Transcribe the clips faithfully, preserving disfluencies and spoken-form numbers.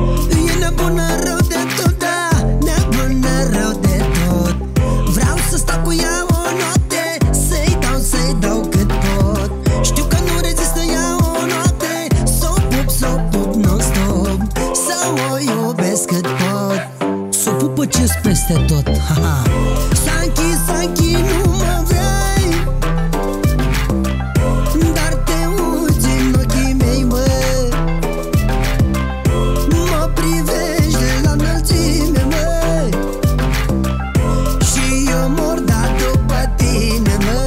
E nebună rău de tot, da, nebună rău de tot. Vreau să stau cu ea o noapte, să-i dau, să-i dau cât pot. Știu că nu rezistă ea o noapte, s-o pup, s-o pup non-stop, să o iubesc cât pot. S-o pupă ce-s peste tot, ha-ha. Sanchi, Sanchi, nu mă vrei, dar te uiți în ochii mei, mă. Mă privești de la înălțime, mă, și eu mor dat după tine, mă.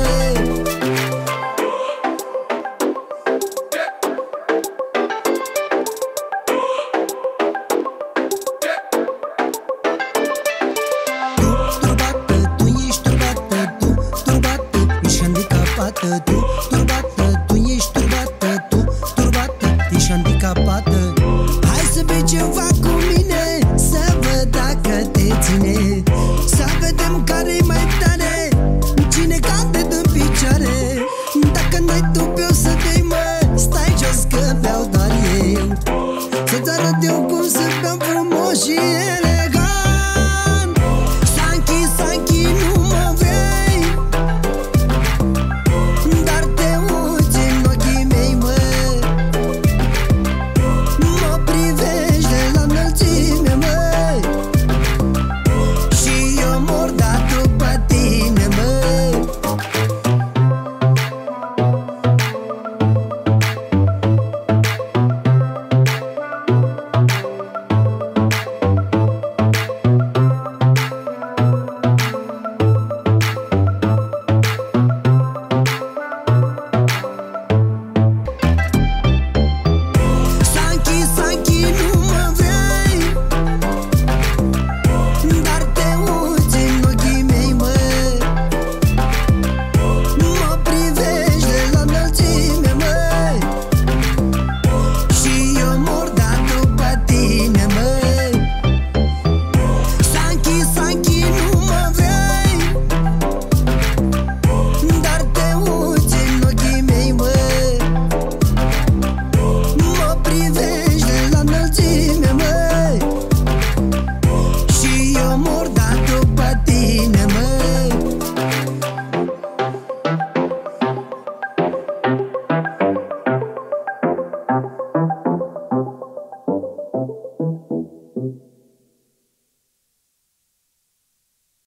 Tu, turbată, tu ești turbată, tu, turbată, ești handicapată, tu, tu